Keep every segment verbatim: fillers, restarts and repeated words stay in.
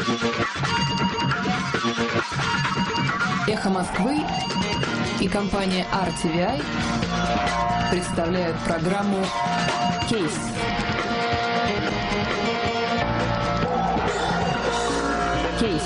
Эхо Москвы и компания ар ти ви ай представляют программу «Кейс». «Кейс».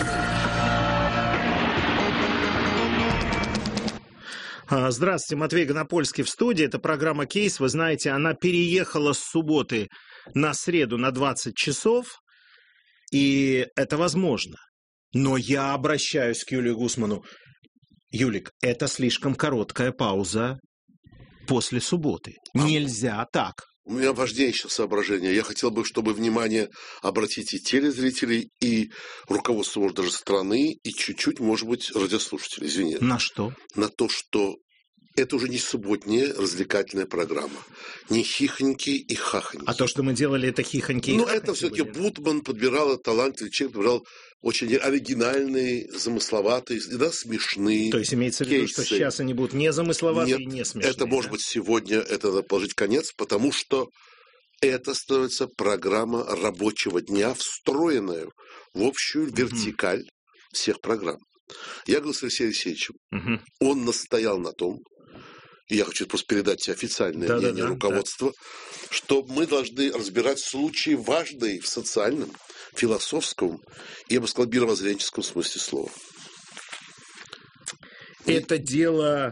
Здравствуйте, Матвей Гонопольский в студии. Это программа «Кейс». Вы знаете, она переехала с субботы на среду на двадцать часов, и это возможно. Но я обращаюсь к Юлии Гусману. Юлик, это слишком короткая пауза после субботы. Нельзя так. У меня важнейшее соображение. Я хотел бы, чтобы внимание обратить и телезрителей, и руководство, может, даже страны, и чуть-чуть, может быть, радиослушателей. Извини. На что? На то, что это уже не субботняя развлекательная программа. Не хихоньки и хахоньки. А то, что мы делали, это хихоньки и Ну, хахоньки это все-таки были. Бутман подбирал, талантливый человек подбирал очень оригинальные, замысловатые, да, смешные. То есть имеется в виду, кейсы. что сейчас они будут не замысловатые Нет, и не смешные. это, может да? быть, сегодня это надо положить конец, потому что это становится программа рабочего дня, встроенная в общую вертикаль uh-huh. всех программ. Я говорил с Алексеем Алексеевичем. Uh-huh. Он настоял на том, и я хочу просто передать тебе официальное да, мнение да, да, руководства, да. что мы должны разбирать случаи важные в социальном, философском и, я бы сказал, мировоззренческом смысле слова. Это и... дело...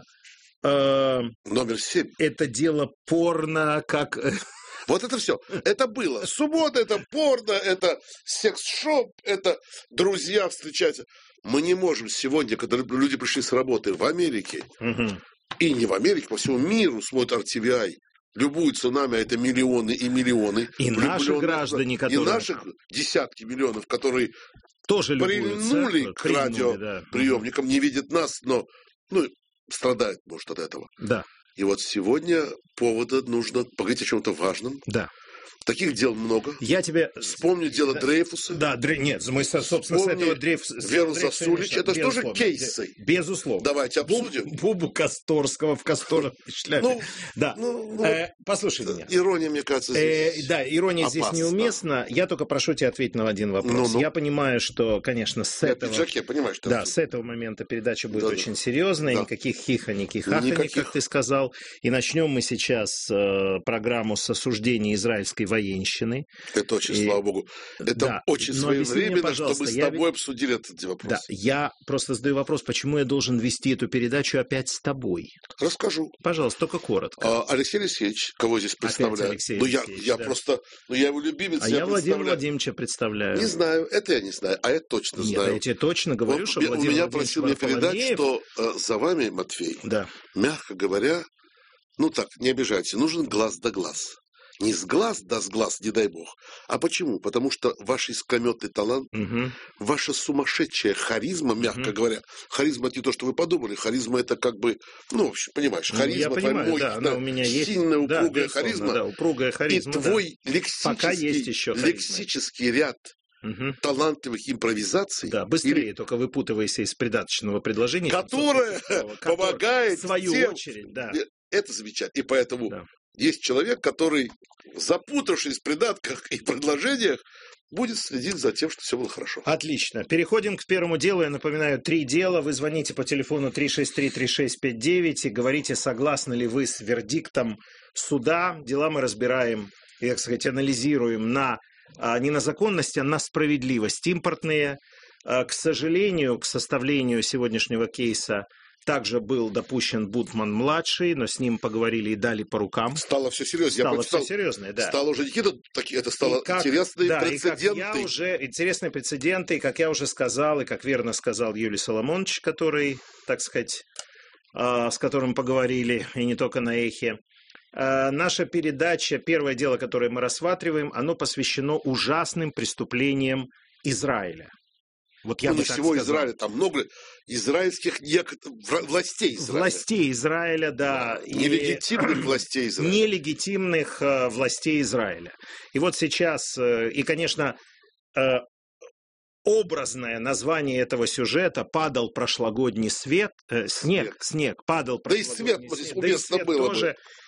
Э... Номер семь. Это дело порно, как... Вот это все. Это было. Суббота, это порно, это секс-шоп, это друзья встречаются. Мы не можем сегодня, когда люди пришли с работы в Америке, угу. и не в Америке, по всему миру смотрят ар ти ви ай, любуются нами, а это миллионы и миллионы. И наши граждане, которые... И наших десятки миллионов, которые тоже прильнули к радиоприемникам, да. не видят нас, но ну, страдают, может, от этого. Да. И вот сегодня повода нужно поговорить о чем-то важном. Да. Таких дел много. Я тебе... Вспомню дело да. Дрейфуса. Да, Дрей... нет, мы, собственно, Вспомни с этого Дрейфуса... Веру Засулич. Это тоже кейсы. Безусловно. Давайте обсудим. Буб... Бубу Косторского в Костором шляпе. Ну, да. Ну, ну, э, послушай меня. Ирония, мне кажется, здесь э, Да, ирония опасна. Здесь неуместна. Я только прошу тебя ответить на один вопрос. Ну, ну. Я понимаю, что, конечно, с я этого... пиджаке, понимаешь, да, с этого момента передача будет да, очень да. серьезная. Да. Никаких хихонек и хахонек, Никаких. как ты сказал. И начнем мы сейчас э, программу с осуждения израильской военщины. Это очень, и... слава богу. Это да, очень своевременно, что мы с я... тобой обсудили этот вопрос. Да, я просто задаю вопрос, почему я должен вести эту передачу опять с тобой? Расскажу. Пожалуйста, только коротко. А, Алексей Алексеевич, кого здесь представляю? Алексей ну, я, я да. просто, ну, я его любимец. А я, я Владимира Владимировича представляю. Не знаю, это я не знаю, а это точно Нет, знаю. я тебе точно говорю, вот, что у Владимир меня просил мне передать, что э, за вами, Матвей, да. мягко говоря, ну так, не обижайте, нужен глаз да глаз. Не с глаз да с глаз, не дай бог. А почему? Потому что ваш искрометный талант, угу. ваша сумасшедшая харизма, мягко угу. говоря, харизма это не то, что вы подумали, харизма это как бы, ну, в общем, понимаешь, харизма, ну, понимаю, твоя да, мощная, у меня есть, сильная, упругая да, харизма, да, упругая харизма, и твой да. лексический, есть еще лексический ряд угу. талантливых импровизаций. Да, быстрее, или... только выпутывайся из придаточного предложения. Которое помогает в свою тем... очередь, да. Это замечательно. И поэтому да. есть человек, который, запутавшись в придатках и предложениях, будет следить за тем, что все было хорошо. Отлично. Переходим к первому делу. Я напоминаю, три дела. Вы звоните по телефону три шесть три три шесть пять девять и говорите, согласны ли вы с вердиктом суда. Дела мы разбираем, и, так сказать, анализируем на, не на законность, а на справедливость. Импортные, к сожалению, к составлению сегодняшнего кейса также был допущен Бутман-младший, но с ним поговорили и дали по рукам. Стало все серьезно. Стало я все стал, серьезно, да. Стало уже не какие-то такие, это стало как, интересные да, прецеденты. И как я уже, интересные прецеденты, и как я уже сказал, и как верно сказал Юлий Соломонович, который, так сказать, э, с которым поговорили, и не только на эхе. Э, наша передача, первое дело, которое мы рассматриваем, оно посвящено ужасным преступлениям Израиля. Вот я ну, бы не так всего сказал. Израиля, там много израильских властей Израиля. Властей Израиля, да. Нелегитимных и... властей Израиля. Нелегитимных э, властей Израиля. И вот сейчас, э, и, конечно, э, образное название этого сюжета «Падал прошлогодний свет», э, снег, свет, снег, падал прошлогодний да и свет, снег, да и свет было тоже,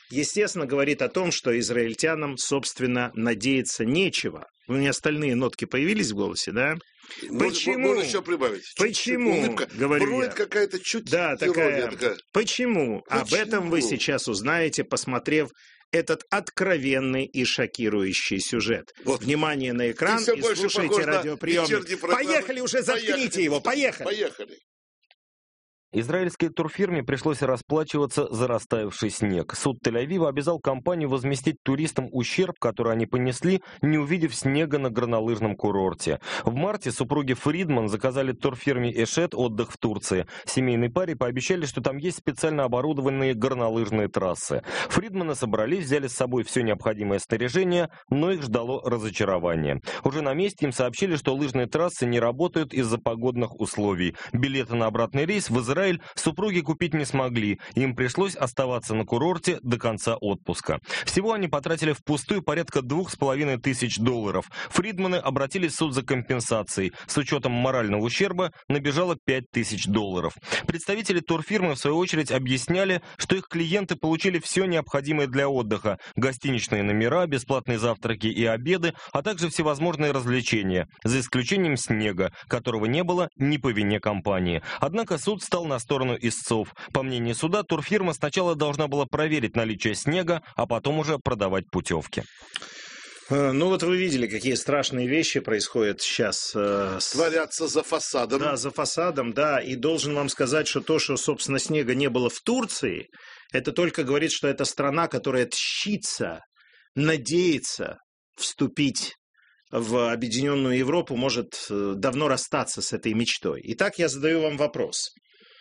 естественно, говорит о том, что израильтянам, собственно, надеяться нечего. У меня остальные нотки появились в голосе, да? Почему? Можно еще прибавить. Почему? Улыбка. Говорю Броет я. какая-то чуть Да, такая. такая. Почему? Почему? Об этом вы сейчас узнаете, посмотрев этот откровенный и шокирующий сюжет. Вот. Внимание на экран и слушайте радиоприемник. Поехали уже, заткните поехали. его, поехали. Поехали. Израильской турфирме пришлось расплачиваться за растаявший снег. Суд Тель-Авива обязал компанию возместить туристам ущерб, который они понесли, не увидев снега на горнолыжном курорте. В марте супруги Фридман заказали турфирме Эшет отдых в Турции. Семейной паре пообещали, что там есть специально оборудованные горнолыжные трассы. Фридманы собрались, взяли с собой все необходимое снаряжение, но их ждало разочарование. Уже на месте им сообщили, что лыжные трассы не работают из-за погодных условий. Билеты на обратный рейс в Израиль супруги купить не смогли, им пришлось оставаться на курорте до конца отпуска. Всего они потратили впустую порядка двух с половиной тысяч долларов. Фридманы обратились в суд за компенсацией. С учетом морального ущерба набежало пять тысяч долларов. Представители турфирмы, в свою очередь, объясняли, что их клиенты получили все необходимое для отдыха: гостиничные номера, бесплатные завтраки и обеды, а также всевозможные развлечения, за исключением снега, которого не было ни по вине компании. Однако суд стал на сторону истцов. По мнению суда, турфирма сначала должна была проверить наличие снега, а потом уже продавать путевки. Ну вот вы видели, какие страшные вещи происходят сейчас. Э, с... Творятся за фасадом. Да, за фасадом, да. И должен вам сказать, что то, что, собственно, снега не было в Турции, это только говорит, что это страна, которая тщится, надеется вступить в Объединенную Европу, может давно расстаться с этой мечтой. Итак, я задаю вам вопрос.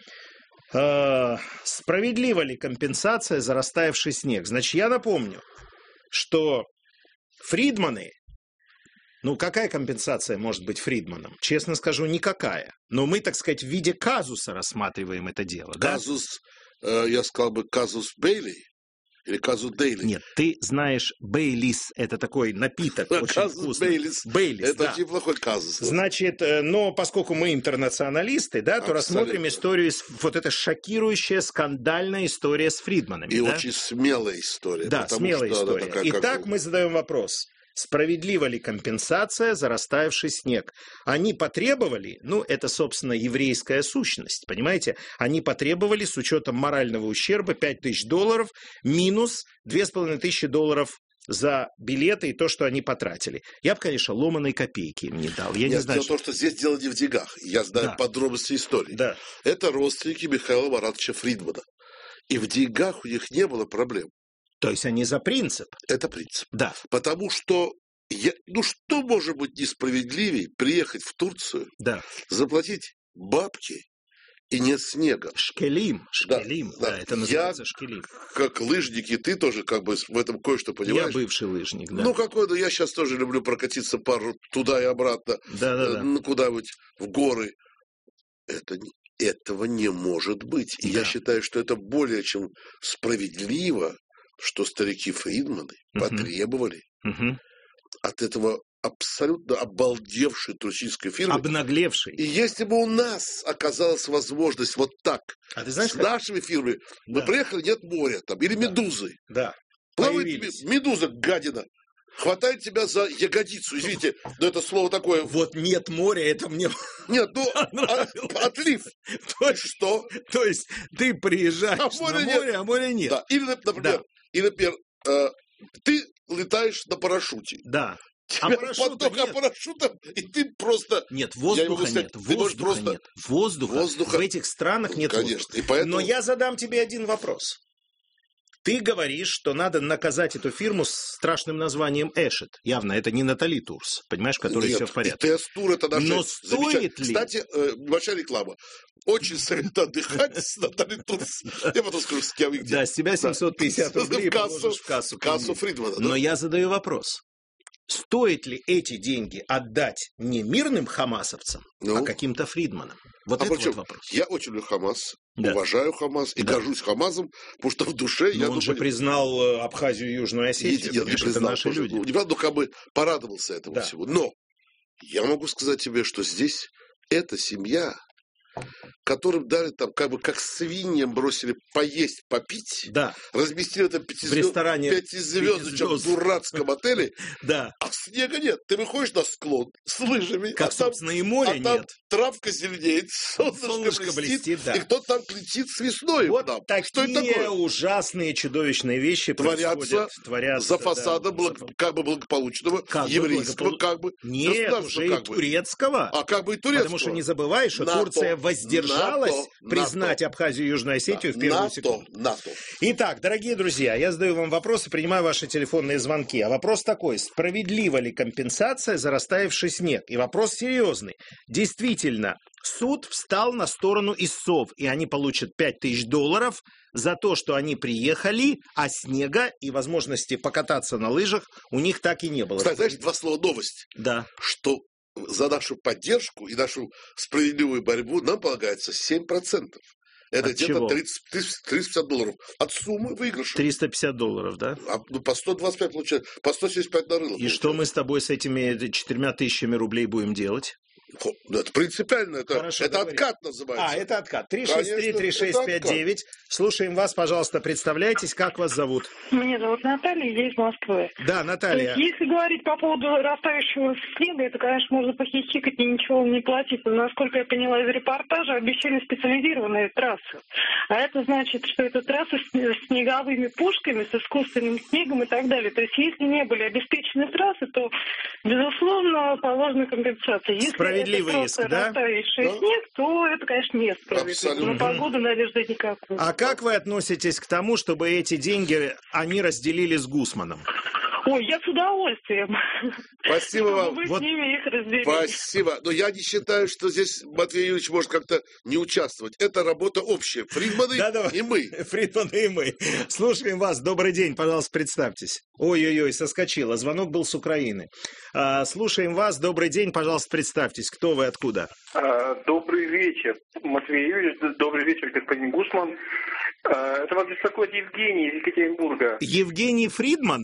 Справедлива ли компенсация за растаявший снег? Значит, я напомню, что Фридманы, ну какая компенсация может быть Фридманом? Честно скажу, никакая. Но мы, так сказать, в виде казуса рассматриваем это дело. Казус, да? э, я сказал бы, казус Бейли. Или казус Дейли? Нет, ты знаешь, Бейлис – это такой напиток очень казус вкусный. Бейлис. Бейлис, это да. очень плохой казус. Значит, но поскольку мы интернационалисты, да, то Абсолютно. рассмотрим историю, вот эта шокирующая, скандальная история с Фридманами. И да? очень смелая история. Да, смелая история. Такая, Итак, как... мы задаем вопрос. Справедлива ли компенсация за растаявший снег? Они потребовали, ну, это, собственно, еврейская сущность, понимаете? Они потребовали с учетом морального ущерба пять тысяч долларов минус две с половиной тысячи долларов за билеты и то, что они потратили. Я бы, конечно, ломаной копейки им не дал. Я Нет, не знаю, дело в том, что здесь дело не в деньгах. Я знаю да. подробности истории. Да. Это родственники Михаила Маратовича Фридмана. И в деньгах у них не было проблем. То есть они за принцип? Это принцип. Да. Потому что, я, ну что может быть несправедливее приехать в Турцию, да. заплатить бабки и нет снега? Шкелим, шкелим, да, да, да это называется я, шкелим. Как лыжник, и ты тоже как бы в этом кое-что понимаешь. Я бывший лыжник, да. Ну какой-то, я сейчас тоже люблю прокатиться пару туда и обратно, да, да, да. ну куда-нибудь в горы. Это не... Этого не может быть. И да. я считаю, что это более чем справедливо, что старики Фридманы uh-huh. потребовали uh-huh. от этого абсолютно обалдевшей турецкой фирмы. Обнаглевшей. И если бы у нас оказалась возможность вот так, а ты знаешь, с как... нашими фирмами, да. мы приехали, нет моря там, или да. медузы. Да. Плавает тебе медуза, гадина. Хватает тебя за ягодицу, извините, но это слово такое... Вот нет моря, это мне... Нет, ну, а, отлив. То есть что? То есть ты приезжаешь а море на море, нет. а моря нет. Да. Или, например, да. или, например э, ты летаешь на парашюте. Да. Тебя а поток нет. парашютом, и ты просто... Нет, воздуха сказать, нет, воздуха просто... нет. Воздуха. Воздуха в этих странах нет Конечно. воздуха. И поэтому... Но я задам тебе один вопрос. Ты говоришь, что надо наказать эту фирму с страшным названием Эшет. Явно это не Натали Турс, понимаешь, который все в порядке. Нет, Тур это наша Но стоит ли... Кстати, большая реклама. Очень советую отдыхать с Натали Турс. Я потом скажу, с кем и где. Да, с тебя семьсот пятьдесят рублей положишь в кассу. Кассу Фридмана. Но я задаю вопрос. Стоит ли эти деньги отдать не мирным хамасовцам, ну? а каким-то Фридманам? Вот а это причем, вот вопрос. Я очень люблю Хамас, да. уважаю Хамас и да. горжусь Хамасом, потому что в душе... Но я он думаю, же признал Абхазию и Южную Осетию. Нет, не признал, это наши люди. Ну, ну, как бы порадовался этому да. всего. Но я могу сказать тебе, что здесь эта семья которым дали там, как бы, как свиньям бросили поесть, попить, да. разместили это в ресторане пятизвездочном дурацком отеле, да. а снега нет. Ты выходишь на склон с лыжами, как, а там, собственно, и моря а там нет. травка зеленеет, солнышко, солнышко блестит, блестит да. и кто-то там летит с весной. Вот нам. такие Что это такое? Ужасные, чудовищные вещи творятся, творятся за фасадом да, благо, как бы благополучного, как еврейского, бы, как бы, нет, уже и турецкого. А как бы и турецкого. Потому что не забывай, что НАТО, Турция воздержалась НАТО, признать НАТО. Абхазию и Южную Осетию да, в первую НАТО, секунду. НАТО. Итак, дорогие друзья, я задаю вам вопросы, принимаю ваши телефонные звонки. А вопрос такой: справедлива ли компенсация за растаявший снег? И вопрос серьезный. Действительно, суд встал на сторону истцов, и они получат пять тысяч долларов за то, что они приехали, а снега и возможности покататься на лыжах у них так и не было. Кстати, знаешь, два слова новость. Да. Что за нашу поддержку и нашу справедливую борьбу нам полагается семь процентов. Это где-то тридцать, триста пятьдесят долларов. От суммы выигрыша. триста пятьдесят долларов, да? А, ну, по сто двадцать пять получается. По сто семьдесят пять на рынок. И получается. Что мы с тобой с этими четырьмя тысячами рублей будем делать? Это принципиально, это, Хорошо, это откат называется. А, это откат. три шесть три три шесть пять девять. Слушаем вас, пожалуйста, представляйтесь, как вас зовут? Меня зовут Наталья, я из Москвы. Да, Наталья. То есть, если говорить по поводу растающего снега, это, конечно, можно похихикать и ничего не платить. Но, насколько я поняла из репортажа, обещали специализированные трассы. А это значит, что это трассы с снеговыми пушками, с искусственным снегом и так далее. То есть, если не были обеспечены трассы, то, безусловно, положена компенсация. Если справедливый иск, да? Растающий да? снег, то это, конечно, не справедливо. На погоду надежды никакой. А как вы относитесь к тому, чтобы эти деньги они разделили с Гусманом? Ой, я с удовольствием. Спасибо вам. Вы вот, с ними их разделили. Спасибо. Но я не считаю, что здесь Матвей Юрьевич может как-то не участвовать. Это работа общая. Фридманы и мы. Фридманы и мы. Слушаем вас. Добрый день. Пожалуйста, представьтесь. Ой-ой-ой, соскочила. Звонок был с Украины. А, слушаем вас. Добрый день. Пожалуйста, представьтесь. Кто вы, откуда? А, добрый вечер, Матвей Юрьевич. Добрый вечер, господин Гусман. А, это вас беспокоит Евгений из Екатеринбурга. Евгений Фридман?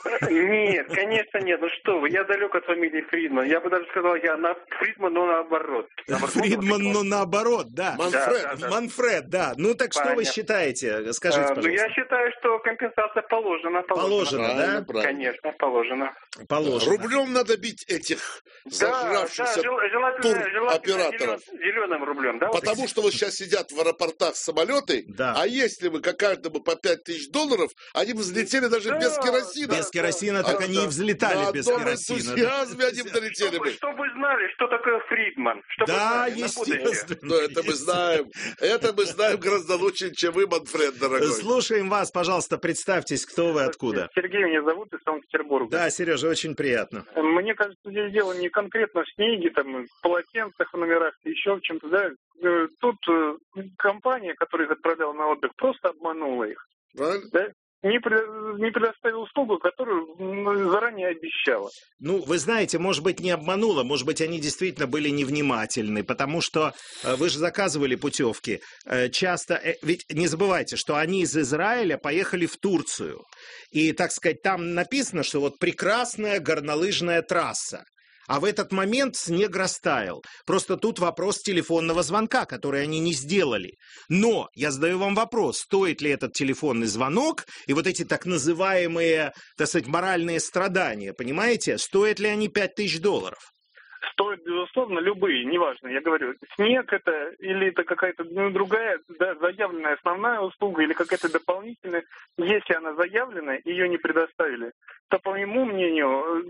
Нет, конечно нет. Ну что вы, я далек от фамилии Фридман. Я бы даже сказал, я на Фридман, но наоборот. наоборот Фридман, но наоборот, да. Манфред. Да, да, да. Манфред, да. Ну так Понятно. Что вы считаете? Скажите, а, пожалуйста. Ну я считаю, что компенсация положена. Положена, положена правильно, да? Правильно. Конечно, положена. Положено. Рублем надо бить этих зажравшихся да, туроператоров. Зеленым рублем, да? Потому что вот сейчас сидят в аэропортах самолеты, да. А если бы как каждому по пять тысяч долларов, они бы взлетели даже да, без керосина. Без керосина, так а, они и взлетали на без керосина. На энтузиазме они бы долетели бы. Чтобы знали, что такое Фридман. Да, естественно. Но это мы знаем. Это мы знаем гораздо лучше, чем вы, Манфред, дорогой. Слушаем вас, пожалуйста, представьтесь, кто вы, откуда. Сергей меня зовут, из Санкт-Петербурга. Да, Сережа, очень приятно. Мне кажется, здесь дело не конкретно в снеге, там, в полотенцах, в номерах, еще в чем-то, да. Тут компания, которая их отправляла на отдых, просто обманула их. Правильно? Да? Не, не предоставила услугу, которую заранее обещала. Ну, вы знаете, может быть, не обманула, может быть, они действительно были невнимательны, потому что вы же заказывали путевки. Часто, ведь не забывайте, что они из Израиля поехали в Турцию. И, так сказать, там написано, что вот прекрасная горнолыжная трасса. А в этот момент снег растаял. Просто тут вопрос телефонного звонка, который они не сделали. Но я задаю вам вопрос, стоит ли этот телефонный звонок и вот эти так называемые, так сказать, моральные страдания, понимаете, стоят ли они пять тысяч долларов? Стоят, безусловно, любые, неважно, я говорю, снег это или это какая-то ну, другая да, заявленная основная услуга или какая-то дополнительная, если она заявлена, ее не предоставили, то, по моему мнению,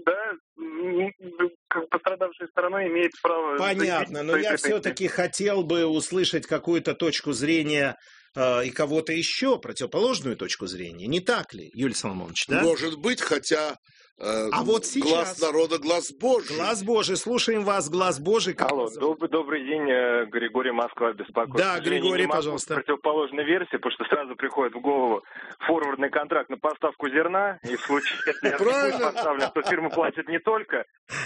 да, пострадавшая сторона имеет право... Понятно, но я все-таки хотел бы услышать какую-то точку зрения э, и кого-то еще, противоположную точку зрения, не так ли, Юлий Соломонович, да? Может быть, хотя... А вот сейчас... Глаз народа, глаз Божий. Глаз Божий. Слушаем вас, глаз Божий. Алло, добрый, добрый день, Григорий, Москва, беспокоит. Да, Григорий, пожалуйста. Противоположной версии, потому что сразу приходит в голову форвардный контракт на поставку зерна, и в случае, если я поставлю, то фирма платит не только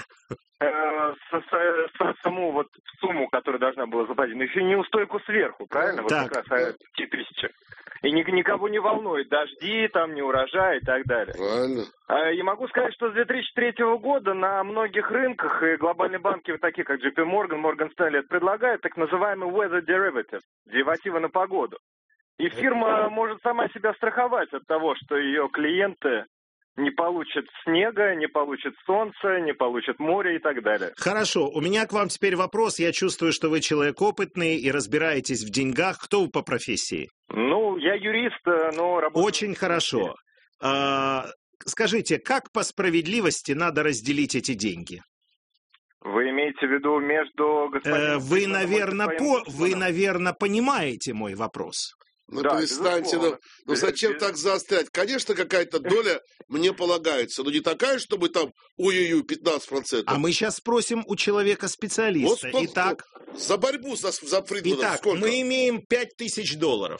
саму вот сумму, которая должна была заплатить, но еще и неустойку сверху, правильно? Вот как раз пять тысяч. И никого не волнует дожди, там, не урожай и так далее. Правильно. И могу сказать, что с две тысячи третьего года на многих рынках и глобальные банки, такие как джей пи Morgan, Morgan Stanley, предлагают так называемый weather derivative, деривативы на погоду. И фирма может сама себя страховать от того, что ее клиенты не получат снега, не получат солнца, не получат моря и так далее. Хорошо, у меня к вам теперь вопрос. Я чувствую, что вы человек опытный и разбираетесь в деньгах. Кто вы по профессии? Ну, я юрист, но работаю... Очень хорошо. А, скажите, как по справедливости надо разделить эти деньги? Вы имеете в виду между господином... Э, вы, наверное, по... вы, наверное, понимаете мой вопрос. Ну, да, перестаньте, ну, ну зачем без... так заострять? Конечно, какая-то доля мне полагается, но не такая, чтобы там, ой-ой-ой, пятнадцать процентов. А мы сейчас спросим у человека-специалиста. Вот Итак, за борьбу за, за Фридмана итак, сколько? мы имеем пять тысяч долларов.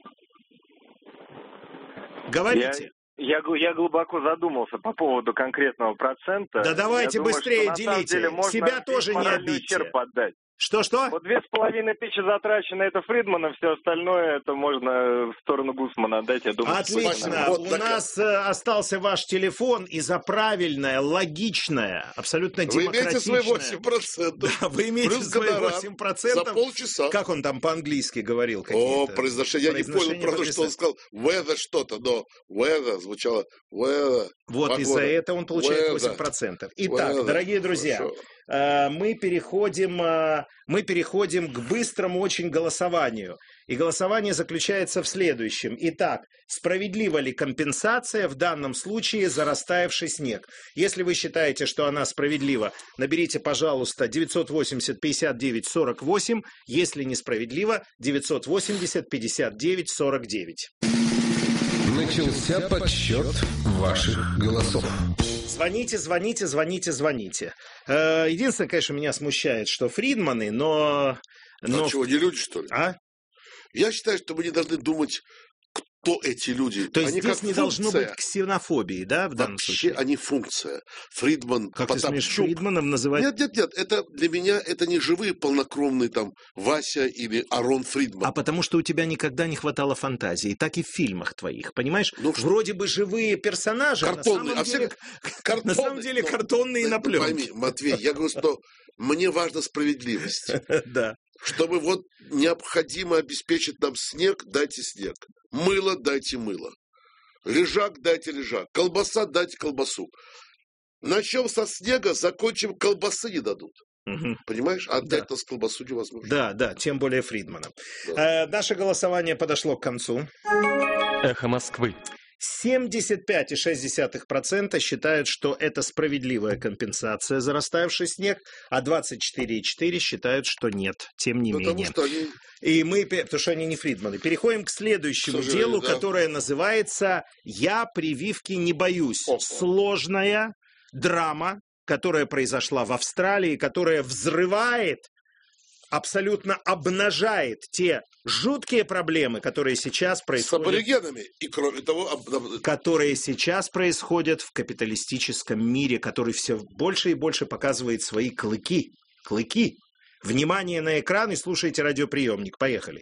Говорите. Я, я, я глубоко задумался по поводу конкретного процента. Да давайте думаю, быстрее что, делите. Деле, Себя тоже не обидьте. Что-что? Вот две с половиной тысячи затрачено это Фридмана, все остальное это можно в сторону Гусмана отдать, я думаю. Отлично. Вот, у так... нас э, остался ваш телефон, и за правильное, логичное, абсолютно демократичное... Вы имеете свои восемь процентов. Да, вы имеете плюс свои восемь процентов. За полчаса. Как он там по-английски говорил? О, произношение. Я не понял, правда, что он сказал weather что-то, но weather звучало weather. Вот погода. Из-за этого он получает weather. восемь процентов. Итак, weather. Дорогие друзья... Хорошо. Мы переходим, мы переходим к быстрому очень голосованию. И голосование заключается в следующем. Итак, справедлива ли компенсация в данном случае за растаявший снег? Если вы считаете, что она справедлива, наберите, пожалуйста, девятьсот восемьдесят пятьдесят девять сорок восемь. Если несправедливо, девятьсот восемьдесят пятьдесят девять сорок девять. Начался подсчет ваших голосов. Звоните, звоните, звоните, звоните. Единственное, конечно, меня смущает, что Фридманы, но... но... А чего, не люди, что ли? А? Я считаю, что мы не должны думать, кто эти люди. То есть они здесь как не функция. должно быть ксенофобии, да, в данном Вообще случае? они функция. Фридман, Как Потапчук. ты смеешь Фридманом называть? Нет, нет, нет, это для меня это не живые полнокровные там Вася или Арон Фридман. А потому что у тебя никогда не хватало фантазии, так и в фильмах твоих, понимаешь? Ну, Вроде бы живые персонажи, картонные, а на самом а все деле, картонные, на самом деле но, картонные на пленке. Пойми, Матвей, я говорю, что мне важна справедливость. Да. Чтобы вот необходимо обеспечить нам снег, дайте снег. Мыло, дайте мыло. Лежак, дайте лежак. Колбаса, дайте колбасу. Начнем со снега, закончим, колбасы не дадут. Угу. Понимаешь? Отдать да. нас колбасу невозможно. Да, да, тем более Фридмана. Да. Э, наше голосование подошло к концу. Эхо Москвы. семьдесят пять целых шесть десятых процента считают, что это справедливая компенсация за растаявший снег, а двадцать четыре целых четыре десятых считают, что нет, тем не потому менее. Что они... И мы, потому что они не Фридманы. Переходим к следующему делу, да. которое называется «Я прививки не боюсь». О-о. Сложная драма, которая произошла в Австралии, которая взрывает, абсолютно обнажает те жуткие проблемы, которые сейчас происходят... С аборигенами. И кроме того... Которые сейчас происходят в капиталистическом мире, который все больше и больше показывает свои клыки. Клыки. Внимание на экран и слушайте радиоприемник. Поехали.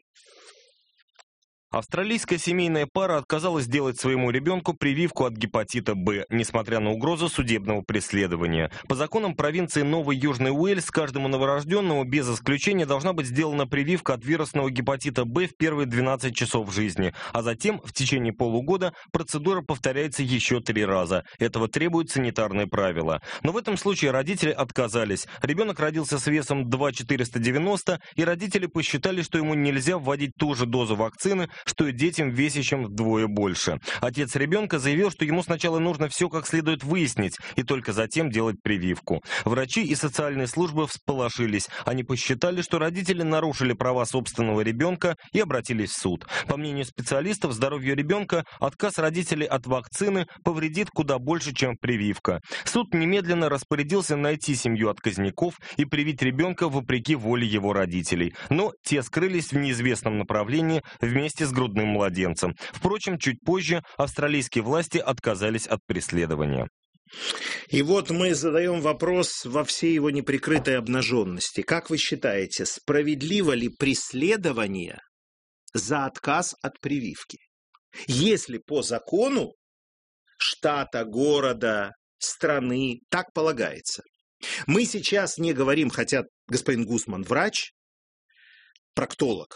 Австралийская семейная пара отказалась сделать своему ребенку прививку от гепатита Б, несмотря на угрозу судебного преследования. По законам провинции Новый Южный Уэльс каждому новорожденному без исключения должна быть сделана прививка от вирусного гепатита Б в первые двенадцать часов жизни, а затем в течение полугода процедура повторяется еще три раза. Этого требуют санитарные правила. Но в этом случае родители отказались. Ребенок родился с весом два тысячи четыреста девяносто, и родители посчитали, что ему нельзя вводить ту же дозу вакцины, что и детям, весящим вдвое больше. Отец ребенка заявил, что ему сначала нужно все как следует выяснить, и только затем делать прививку. Врачи и социальные службы всполошились. Они посчитали, что родители нарушили права собственного ребенка и обратились в суд. По мнению специалистов, здоровью ребенка отказ родителей от вакцины повредит куда больше, чем прививка. Суд немедленно распорядился найти семью отказников и привить ребенка вопреки воле его родителей. Но те скрылись в неизвестном направлении вместе с грудным младенцем. Впрочем, чуть позже австралийские власти отказались от преследования. И вот мы задаем вопрос во всей его неприкрытой обнаженности. Как вы считаете, справедливо ли преследование за отказ от прививки. Если по закону штата, города, страны так полагается. Мы сейчас не говорим, хотя господин Гусман врач, проктолог.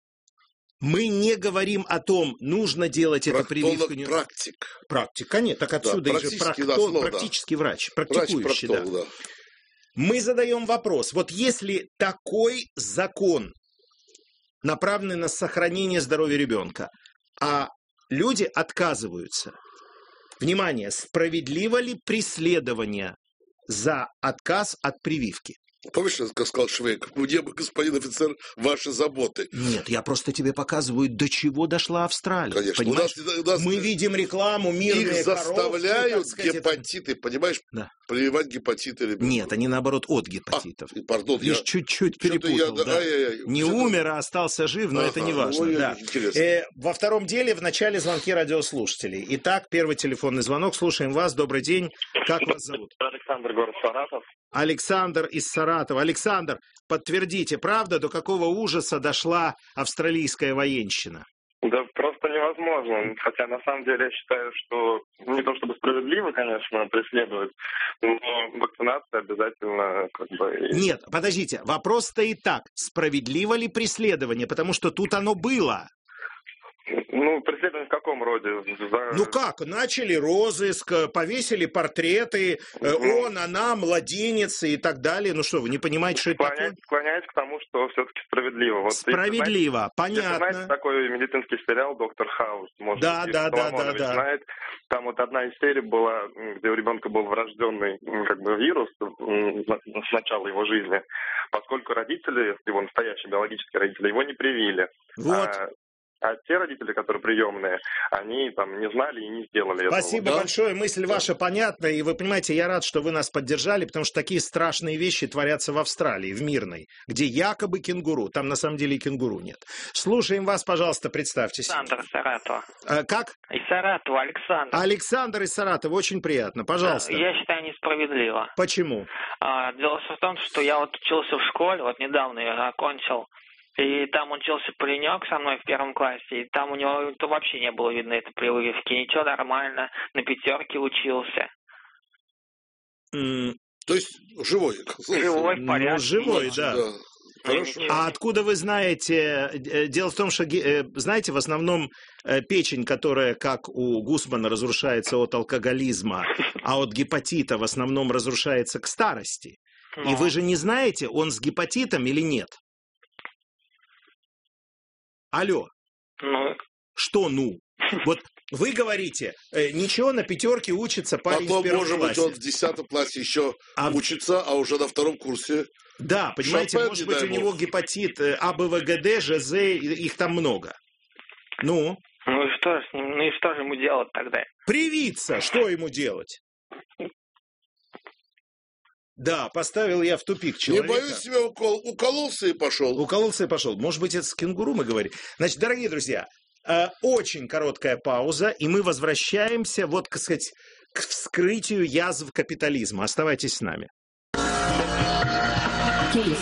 Мы не говорим о том, нужно делать эту прививку. Практик. Практика нет, так отсюда да, и же практол, да, слово, практический да. врач, практикующий. Врач, проктол, да. Да. Мы задаем вопрос, вот если такой закон, направленный на сохранение здоровья ребенка, а люди отказываются, внимание, справедливо ли преследование за отказ от прививки? Помнишь, как сказал Швейк, где бы, господин офицер, ваши заботы? Нет, я просто тебе показываю, до чего дошла Австралия. Конечно. У нас, у нас, мы видим рекламу, мирные их заставляют коровки, сказать, гепатиты, это... понимаешь, да. прививать гепатиты ребенку. Нет, они наоборот от гепатитов. А, пардон, Лишь я... чуть-чуть перепутал. Я... Да. Ай-яй-яй. Не Что-то... умер, а остался жив, но ага, это не важно. Ну, да. э, во втором деле в начале звонки радиослушателей. Итак, первый телефонный звонок. Слушаем вас. Добрый день. Как вас зовут? Александр, город Саратов. Александр из Саратова. Александр, подтвердите, правда, до какого ужаса дошла австралийская военщина? Да просто невозможно. Хотя на самом деле я считаю, что не то чтобы справедливо, конечно, преследовать, но вакцинация обязательно как бы... Нет, подождите, вопрос стоит так. Справедливо ли преследование? Потому что тут оно было. Ну, преследование в каком роде? За... Ну как, начали розыск, повесили портреты, угу. он, она, младенец и так далее. Ну что, вы не понимаете, что Склоняюсь, это такое? Склоняюсь к тому, что все-таки справедливо. Вот справедливо, если, понятно. Если знаете такой медицинский сериал «Доктор Хаус»? Может, да, да, да, да, да. Знает. Там вот одна из серий была, где у ребенка был врожденный как бы вирус с начала его жизни, поскольку родители, его настоящие биологические родители, его не привили. Вот. А, А те родители, которые приемные, они там не знали и не сделали этого. Спасибо да? большое, мысль да. ваша понятна, и вы понимаете, я рад, что вы нас поддержали, потому что такие страшные вещи творятся в Австралии, в Мирной, где якобы кенгуру, там на самом деле и кенгуру нет. Слушаем вас, пожалуйста, представьтесь. Александр из Саратова. А, как? Из Саратова, Александр. Александр из Саратова, очень приятно, пожалуйста. Я считаю, несправедливо. Почему? А, дело в том, что я вот учился в школе, вот недавно я окончил. И там учился паренек со мной в первом классе, и там у него то вообще не было видно этой прививки. Ничего, нормально, на пятерке учился. Mm, то есть живой? Живой, в порядке. Ну, живой, да. да. Хорошо. А откуда вы знаете? Дело в том, что, знаете, в основном печень, которая, как у Гусмана, разрушается от алкоголизма, а от гепатита в основном разрушается к старости. Но... И вы же не знаете, он с гепатитом или нет? Алло. Ну. Что ну? Вот вы говорите, э, ничего, на пятерке учится парень Потом, в первом может классе. быть, он в десятом классе еще а... учится, а уже на втором курсе. Да, понимаете, Шопен, может быть, у ему. него гепатит А, Б, В, Г, Д, Ж, З, их там много. Ну? Ну и что, ну и что же ему делать тогда? Привиться, что ему делать? Да, поставил я в тупик человека. Не боюсь себя укол. Укололся и пошел. Укололся и пошел. Может быть, это с кенгуру мы говорим. Значит, дорогие друзья, очень короткая пауза, и мы возвращаемся, вот, так сказать, к вскрытию язв капитализма. Оставайтесь с нами. Кейс.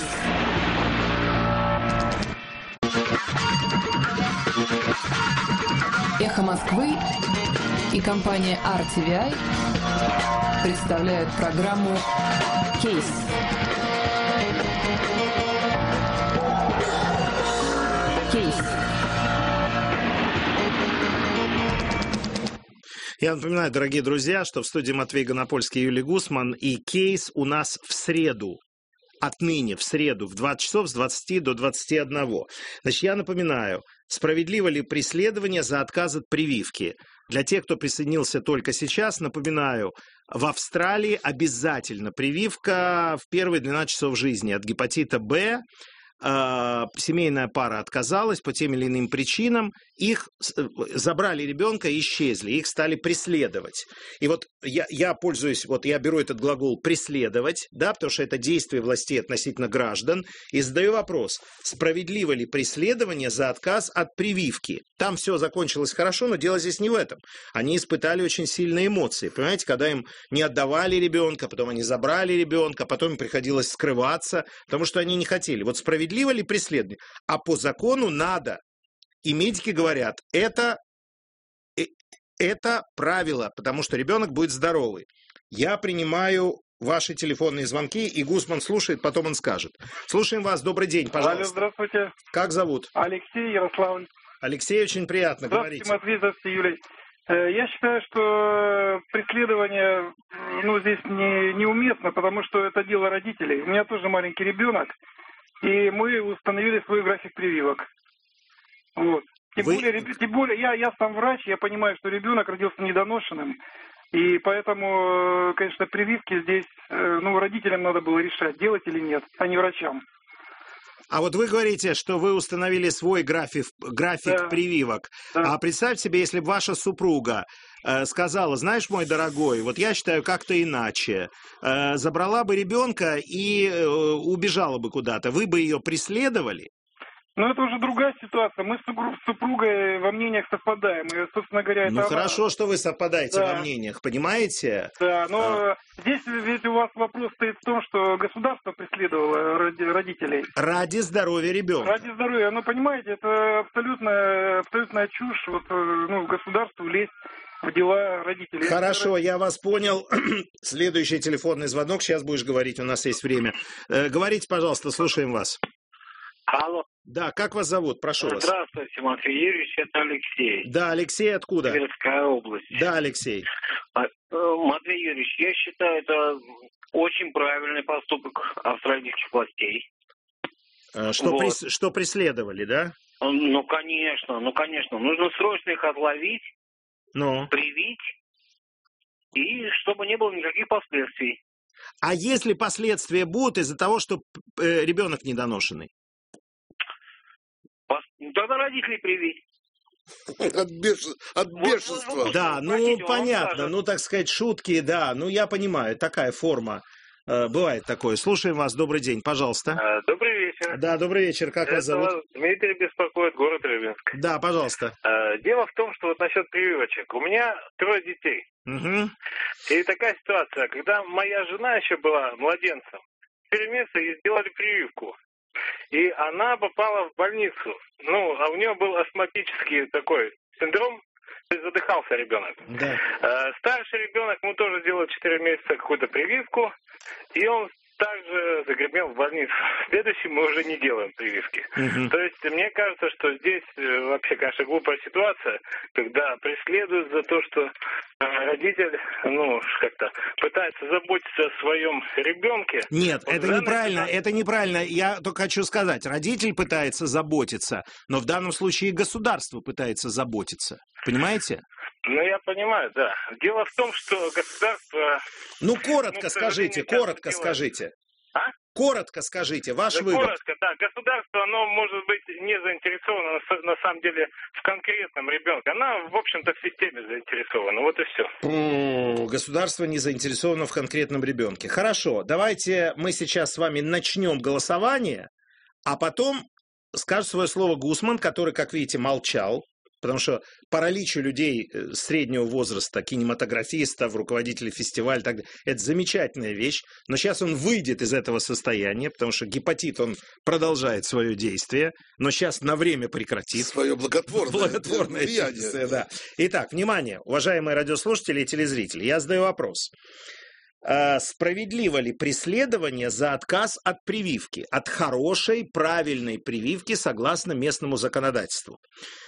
Эхо Москвы и компания ар ти ви ай представляют программу «Кейс». Кейс. Я напоминаю, дорогие друзья, что в студии Матвей Гонопольский и Юлий Гусман, и «Кейс» у нас в среду. Отныне, в среду, в двадцать часов с двадцати до двадцати одного. Значит, я напоминаю, справедливо ли преследование за отказ от прививки? Для тех, кто присоединился только сейчас, напоминаю, в Австралии обязательно прививка в первые двенадцать часов жизни от гепатита Б. Семейная пара отказалась по тем или иным причинам, их забрали ребенка и исчезли, их стали преследовать. И вот я, я пользуюсь, вот я беру этот глагол «преследовать», да, потому что это действие властей относительно граждан, и задаю вопрос, справедливо ли преследование за отказ от прививки? Там все закончилось хорошо, но дело здесь не в этом. Они испытали очень сильные эмоции, понимаете, когда им не отдавали ребенка, потом они забрали ребенка, потом им приходилось скрываться, потому что они не хотели. Вот справедливо ли преследование? А по закону надо. И медики говорят, это, это правило, потому что ребенок будет здоровый. Я принимаю ваши телефонные звонки, и Гусман слушает, потом он скажет. Слушаем вас. Добрый день, пожалуйста. Алло, здравствуйте. Как зовут? Алексей, Ярославль. Алексей, очень приятно. Здравствуйте, Говорите. Матвей, здравствуйте, Юлий. Я считаю, что преследование, ну, здесь не, неуместно, потому что это дело родителей. У меня тоже маленький ребенок, и мы установили свой график прививок. Вот. Тем, Вы... более, тем более, я, я сам врач, я понимаю, что ребенок родился недоношенным, и поэтому, конечно, прививки здесь, ну, родителям надо было решать, делать или нет, а не врачам. А вот вы говорите, что вы установили свой график, график да. прививок. Да. А представьте себе, если бы ваша супруга э, сказала, знаешь, мой дорогой, вот я считаю как-то иначе, э, забрала бы ребенка и э, убежала бы куда-то, вы бы ее преследовали? Ну, это уже другая ситуация. Мы с супругой во мнениях совпадаем. И, собственно говоря, это ну, она... хорошо, что вы совпадаете да. во мнениях, понимаете? Да, но а... здесь ведь у вас вопрос стоит в том, что государство преследовало родителей. Ради здоровья ребенка. Ради здоровья. Ну, понимаете, это абсолютная, абсолютная чушь. Вот, ну, государству лезть в дела родителей. Хорошо, я вас понял. Следующий телефонный звонок. Сейчас будешь говорить, у нас есть время. Э, говорите, пожалуйста, слушаем вас. Алло. Да, как вас зовут? Прошу вас. Здравствуйте, Матвей Юрьевич, это Алексей. Да, Алексей, откуда? Тверская область. Да, Алексей. Матвей Юрьевич, я считаю, это очень правильный поступок австралийских властей. Что, вот. при, что преследовали, да? Ну, конечно, ну, конечно. Нужно срочно их отловить, ну. привить, и чтобы не было никаких последствий. А если последствия будут из-за того, что э, ребенок недоношенный? Тогда родителей привить. От, беш... От бешенства. Вот, вот, да, ну простите, понятно, ну так сказать, шутки, да, ну я понимаю, такая форма, э, бывает такое. Слушаем вас, добрый день, пожалуйста. Добрый вечер. Да, добрый вечер, как Это вас зовут? Дмитрий беспокоит, город Рыбинск. Да, пожалуалста. Дело в том, что вот насчет прививочек. У меня трое детей. Угу. И такая ситуация, когда моя жена еще была младенцем, четыре месяца ей сделали прививку. И она попала в больницу. Ну, а у нее был астматический такой синдром, то есть задыхался ребенок. Да. Э, старший ребенок, ему тоже делают четыре месяца какую-то прививку, и он также загремел в больницу. Следующий мы уже не делаем прививки. Угу. То есть мне кажется, что здесь вообще, конечно, глупая ситуация, когда преследуют за то, что родитель, ну, как-то пытается заботиться о своем ребенке. Нет, вот это неправильно, ситуации... это неправильно. Я только хочу сказать, родитель пытается заботиться, но в данном случае государство пытается заботиться. Понимаете? Ну, я понимаю, да. Дело в том, что государство... Ну, коротко ну, скажите, коротко скажите. А? Коротко скажите, ваш да, вывод. Коротко, да. Государство, оно может быть не заинтересовано на самом деле в конкретном ребенке. Она, в общем-то, в системе заинтересована. Вот и все. Государство не заинтересовано в конкретном ребенке. Хорошо, давайте мы сейчас с вами начнем голосование, а потом скажет свое слово Гусман, который, как видите, молчал. Потому что паралич у людей среднего возраста, кинематографистов, руководителей фестиваля, так далее, это замечательная вещь. Но сейчас он выйдет из этого состояния, потому что гепатит, он продолжает свое действие, но сейчас на время прекратит. Свое благотворное, благотворное действие. Да. Итак, внимание, уважаемые радиослушатели и телезрители, я задаю вопрос. Справедливо ли преследование за отказ от прививки, от хорошей, правильной прививки согласно местному законодательству?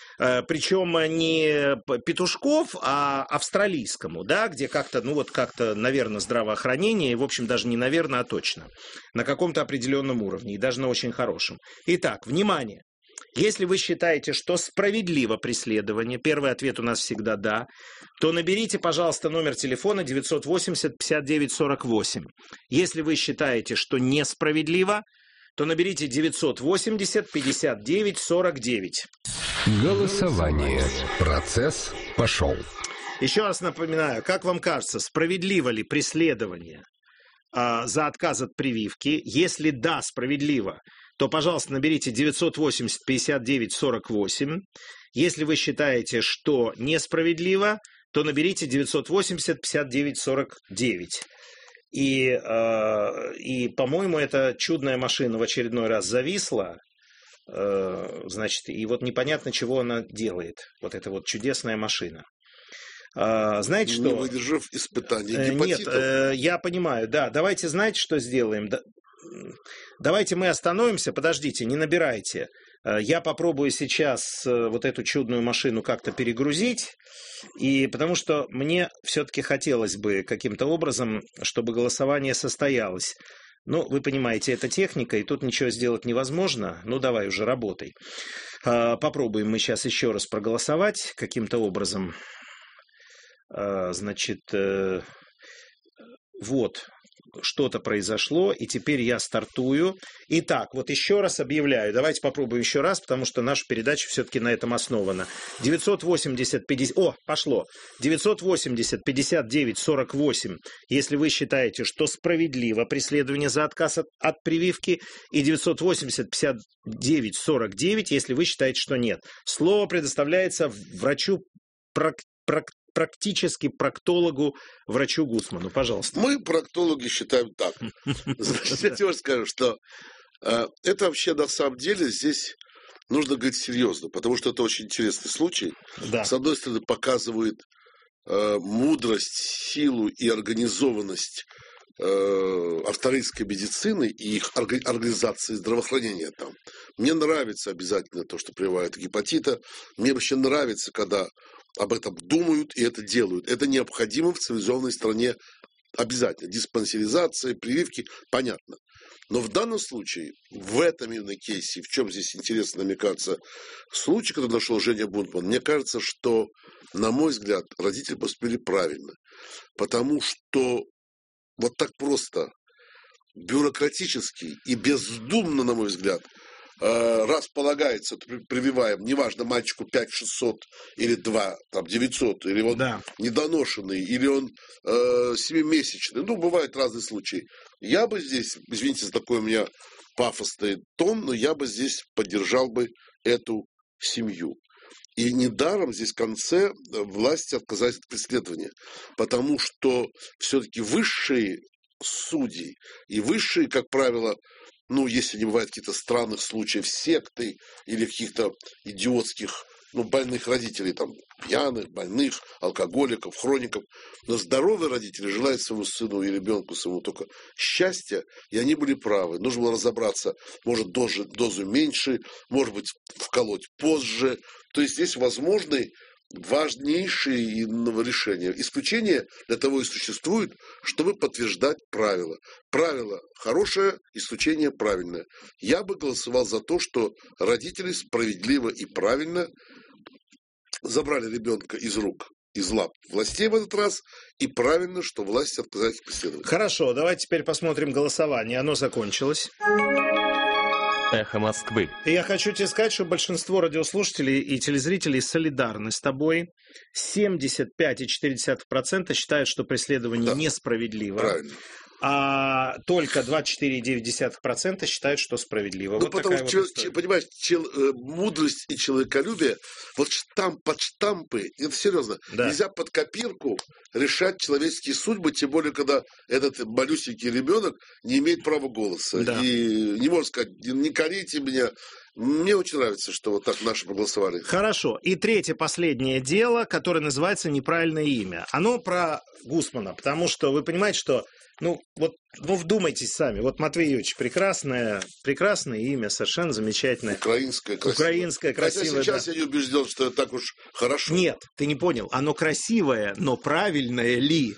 Причем не петушков, а австралийскому, да, где как-то, ну вот как-то, наверное, здравоохранение, и, в общем, даже не наверное, а точно, на каком-то определенном уровне, и даже на очень хорошем. Итак, внимание, если вы считаете, что справедливо преследование, первый ответ у нас всегда «да», то наберите, пожалуйста, номер телефона девятьсот восемьдесят пятьдесят девять сорок восемь. Если вы считаете, что несправедливо, то наберите девятьсот восемьдесят пятьдесят девять сорок девять. Голосование. Процесс пошел. Еще раз напоминаю, как вам кажется, справедливо ли преследование а, за отказ от прививки? Если да, справедливо, то, пожалуйста, наберите девятьсот восемьдесят пятьдесят девять сорок восемь. Если вы считаете, что несправедливо, то наберите девятьсот восемьдесят пятьдесят девять сорок девять. И, э, и, по-моему, эта чудная машина в очередной раз зависла. Значит, и вот непонятно, чего она делает. Вот эта вот чудесная машина. Знаете, что... Не выдержав испытания гепатитов. Нет, я понимаю, да. Давайте, знаете, что сделаем? Давайте мы остановимся, подождите, не набирайте. Я попробую сейчас вот эту чудную машину как-то перегрузить, и потому что мне все-таки хотелось бы каким-то образом, чтобы голосование состоялось. Ну, вы понимаете, это техника, и тут ничего сделать невозможно. Ну, давай уже работай. Попробуем мы сейчас еще раз проголосовать каким-то образом. Значит, вот, что-то произошло, и теперь я стартую. Итак, вот еще раз объявляю. Давайте попробуем еще раз, потому что наша передача все-таки на этом основана. девятьсот восемьдесят пятьдесят... О, пошло. девятьсот восемьдесят пятьдесят девять сорок восемь, если вы считаете, что справедливо преследование за отказ от, от прививки, и девятьсот восемьдесят пятьдесят девять сорок девять, если вы считаете, что нет. Слово предоставляется врачу практически практически проктологу, врачу Гусману. Пожалуйста. Мы, проктологи, считаем так. Значит, я тебе скажу, что э, это вообще на самом деле здесь нужно говорить серьезно, потому что это очень интересный случай. Да. С одной стороны, показывает э, мудрость, силу и организованность э, австралийской медицины и их организации здравоохранения там. Мне нравится обязательно то, что прививают гепатита. Мне вообще нравится, когда об этом думают и это делают. Это необходимо в цивилизованной стране обязательно. Диспансеризация, прививки, понятно. Но в данном случае, в этом именно кейсе, в чем здесь интересно намекаться, случай, который нашел Женя Бунтман, мне кажется, что, на мой взгляд, родители поступили правильно. Потому что вот так просто, бюрократически и бездумно, на мой взгляд, раз полагается, прививаем, неважно, мальчику пять шестьсот или два, там, девятьсот, или он да. недоношенный, или он э, семимесячный, ну, бывают разные случаи. Я бы здесь, извините за такой у меня пафосный тон, но я бы здесь поддержал бы эту семью. И недаром здесь в конце власти отказались от преследования, потому что все-таки высшие судьи и высшие, как правило, ну, если не бывает каких-то странных случаев секты или каких-то идиотских, ну, больных родителей, там, пьяных, больных, алкоголиков, хроников. Но здоровые родители желают своему сыну и ребенку своему только счастья, и они были правы. Нужно было разобраться, может, дозу, дозу меньше, может быть, вколоть позже. То есть здесь возможны важнейшие решения. Исключения для того и существуют, чтобы подтверждать правила. Правило хорошее, исключение правильное. Я бы голосовал за то, что родители справедливо и правильно забрали ребенка из рук, из лап властей в этот раз, и правильно, что власти отказались от преследования. Хорошо, давайте теперь посмотрим голосование. Оно закончилось. Эхо Москвы. И я хочу тебе сказать, что большинство радиослушателей и телезрителей солидарны с тобой. семьдесят пять целых четыре десятых процента считают, что преследование да. несправедливо. Правильно. А только двадцать четыре целых девять десятых процента считают, что справедливо. Ну, вот потому что, вот чел, понимаешь, чел, э, мудрость и человеколюбие, вот штамп под штампы, это серьезно, да. Нельзя под копирку решать человеческие судьбы, тем более, когда этот малюсенький ребенок не имеет права голоса. Да. И не может сказать, не корите меня. Мне очень нравится, что вот так наши проголосовали. Хорошо. И третье, последнее дело, которое называется «Неправильное имя». Оно про Гусмана, потому что вы понимаете, что Ну, вот, ну, вдумайтесь сами. Вот Матвей Юрьевич, прекрасное, прекрасное имя, совершенно замечательное. Украинское, красивое. Украинское, красивое, Хотя сейчас да. я не убежден, что это так уж хорошо. Нет, ты не понял. Оно красивое, но правильное ли?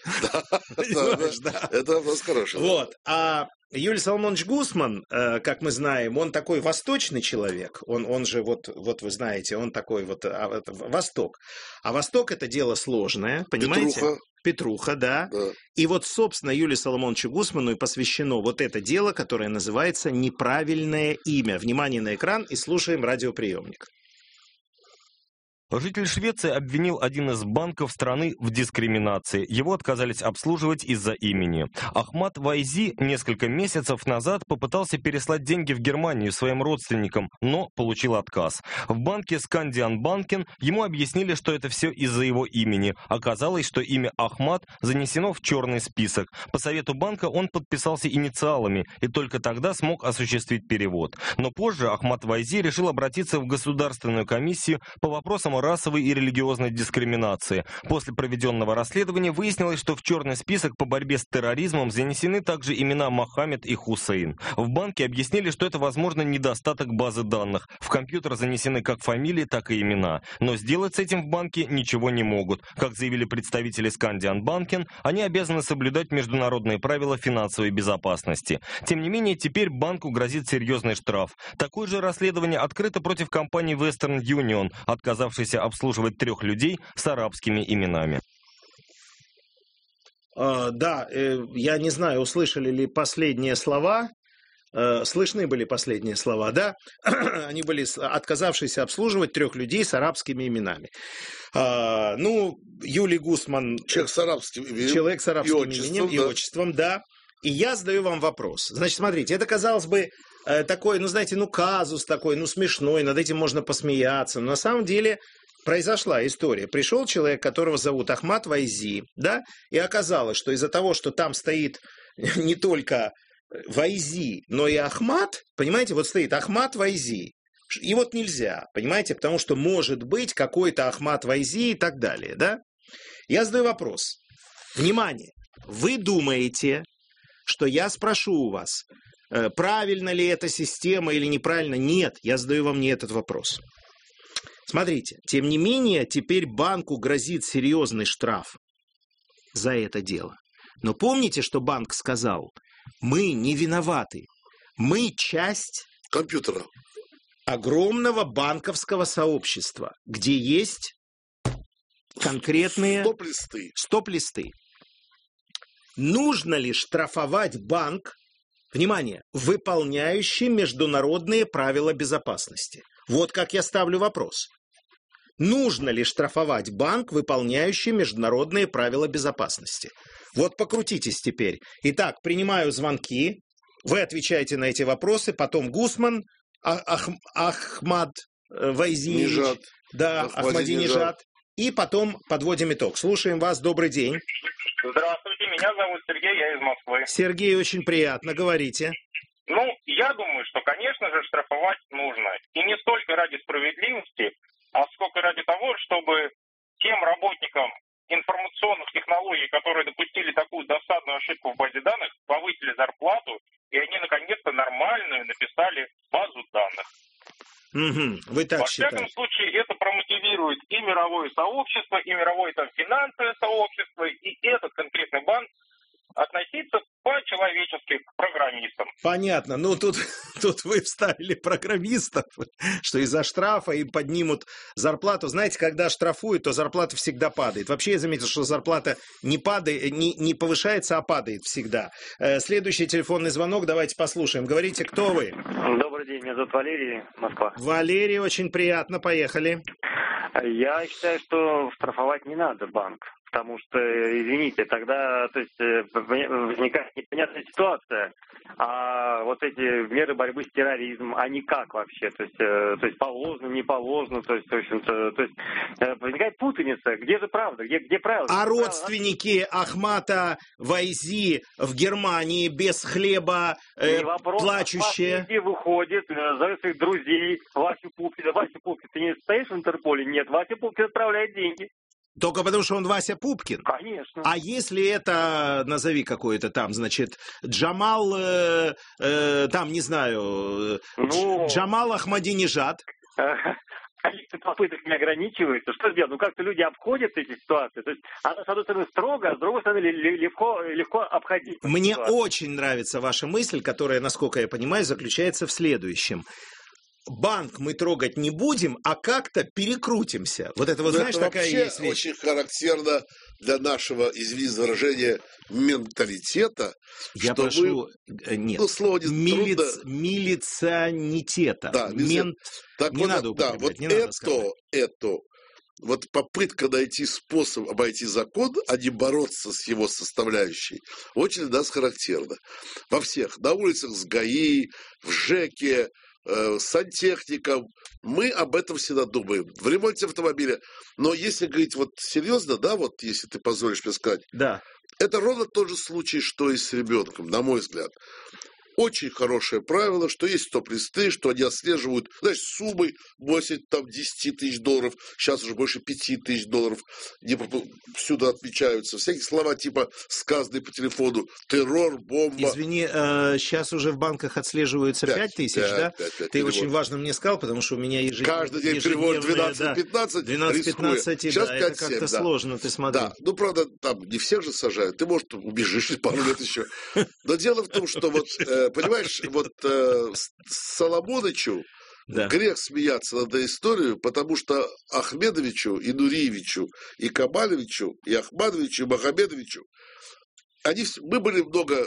Да, это вопрос хороший. Вот. А Юлий Соломонович Гусман, как мы знаем, он такой восточный человек. Он, он же, вот, вот вы знаете, он такой вот а, Восток. А Восток – это дело сложное, понимаете? Петруха. Петруха, да. да. И вот, собственно, Юлию Соломоновичу Гусману и посвящено вот это дело, которое называется «Неправильное имя». Внимание на экран и слушаем радиоприемник. Житель Швеции обвинил один из банков страны в дискриминации. Его отказались обслуживать из-за имени. Ахмад Вайзи несколько месяцев назад попытался переслать деньги в Германию своим родственникам, но получил отказ. В банке Скандиан Банкен ему объяснили, что это все из-за его имени. Оказалось, что имя Ахмад занесено в черный список. По совету банка он подписался инициалами и только тогда смог осуществить перевод. Но позже Ахмад Вайзи решил обратиться в Государственную комиссию по вопросам расовой и религиозной дискриминации. После проведенного расследования выяснилось, что в черный список по борьбе с терроризмом занесены также имена Мохаммед и Хусейн. В банке объяснили, что это, возможно, недостаток базы данных. В компьютер занесены как фамилии, так и имена. Но сделать с этим в банке ничего не могут. Как заявили представители Скандиан Банкен, они обязаны соблюдать международные правила финансовой безопасности. Тем не менее, теперь банку грозит серьезный штраф. Такое же расследование открыто против компании Western Union, отказавшейся обслуживать трех людей с арабскими именами. Uh, да, э, я не знаю, услышали ли последние слова. Uh, слышны были последние слова, да? Они были отказавшиеся обслуживать трех людей с арабскими именами. Uh, ну, Юлий Гусман... Человек с арабским именем. Человек с арабским и отчеством, именем и да. отчеством, да. И я задаю вам вопрос. Значит, смотрите, это, казалось бы, такой, ну, знаете, ну, казус такой, ну, смешной, над этим можно посмеяться. Но на самом деле произошла история. Пришел человек, которого зовут Ахмад Вайзи, да, и оказалось, что из-за того, что там стоит не только Вайзи, но и Ахмад, понимаете, вот стоит Ахмад Вайзи. И вот нельзя, понимаете, потому что может быть какой-то Ахмад Вайзи и так далее, да. Я задаю вопрос. Внимание, вы думаете, что я спрошу у вас, правильно ли эта система или неправильно? Нет, я задаю вам не этот вопрос. Смотрите, тем не менее, теперь банку грозит серьезный штраф за это дело. Но помните, что банк сказал? Мы не виноваты. Мы часть компьютера, огромного банковского сообщества, где есть конкретные стоп-листы. стоп-листы. Нужно ли штрафовать банк, внимание, выполняющий международные правила безопасности? Вот как я ставлю вопрос. Нужно ли штрафовать банк, выполняющий международные правила безопасности? Вот покрутитесь теперь. Итак, принимаю звонки, вы отвечаете на эти вопросы, потом Гусман, Ах, Ахмад Вайзиевич, Нижат. да, Ахмадинежад, и потом подводим итог. Слушаем вас, добрый день. Здравствуйте, меня зовут Сергей, я из Москвы. Сергей, очень приятно, говорите. Ну, я думаю, что, конечно же, штрафовать нужно. И не столько ради справедливости, а сколько ради того, чтобы тем работникам информационных технологий, которые допустили такую досадную ошибку в базе данных, повысили зарплату, и они наконец-то нормальную написали базу данных. Угу, вы так Во считаете. всяком случае, это промотивирует и мировое сообщество, и мировое там финансовое сообщество, и этот конкретный банк относиться по-человечески к программистам. Понятно. Ну, тут, тут вы вставили программистов, что из-за штрафа им поднимут зарплату. Знаете, когда штрафуют, то зарплата всегда падает. Вообще я заметил, что зарплата не падает, не, не повышается, а падает всегда. Следующий телефонный звонок, давайте послушаем. Говорите, кто вы? Добрый день, меня зовут Валерий, Москва. Валерий, очень приятно, поехали. Я считаю, что штрафовать не надо банк. Потому что, извините, тогда то есть, возникает непонятная ситуация. А вот эти меры борьбы с терроризмом, они как вообще? То есть, то есть положено, не положено, то есть, в общем-то, то есть возникает путаница. Где же правда? Где, где правила? А где родственники правила? Ахмата Вайзи в Германии без хлеба, э, вопрос, плачущие? Ахмат выходит, зовет своих друзей, Васю Пупкина. Вася Пупкин, ты не стоишь в Интерполе? Нет, Вася Пупкин отправляет деньги. Только потому, что он Вася Пупкин? Конечно. А если это, назови какой-то там, значит, Джамал, э, э, там, не знаю, ну... Джамал Ахмадинежад? Количество попыток не ограничивается. Что сделать? Ну, как-то люди обходят эти ситуации. То есть, она, с одной стороны, строго, а с другой стороны, легко, легко обходить. Мне ситуацию. очень нравится ваша мысль, которая, насколько я понимаю, заключается в следующем. Банк мы трогать не будем, а как-то перекрутимся. Вот это, вот, знаешь, это такая есть вещь. Очень характерно для нашего, извини за выражение, менталитета. Я что прошу, мы, нет, ну, слово не Милиц, трудно. милиционитета. Да, Мент, так не вот, надо да, употреблять, вот не это, надо сказать. это вот попытка найти способ обойти закон, а не бороться с его составляющей, очень для нас характерна. Во всех, на улицах с ГАИ, в ЖЭКе, э, сантехникам, мы об этом всегда думаем. В ремонте автомобиля. Но если говорить вот серьезно, да, вот если ты позволишь мне сказать, да. Это ровно тот же случай, что и с ребенком, на мой взгляд. Очень хорошее правило, что есть стоп-листы, что они отслеживают, знаешь, суммы восемь, там, десять тысяч долларов, сейчас уже больше пяти тысяч долларов не всюду отмечаются. Всякие слова типа сказанные по телефону, террор, бомба. Извини, э, сейчас уже в банках отслеживаются пять тысяч, да? пять, пять, Ты перевод. очень важно мне сказал, потому что у меня ежедневно... Каждый день перевод двенадцать-пятнадцать, двенадцать-пятнадцать, сейчас да, пять-семь, это как-то да. сложно, ты смотри. Да, ну, правда, там не всех же сажают, ты, может, убежишь пару лет еще. Но дело в том, что вот... Понимаешь, вот э, Соломонычу да. грех смеяться над этой историей, потому что Ахмедовичу и Нуриевичу, и Камалевичу, и Ахмадовичу, и Махамедовичу, они, мы были много,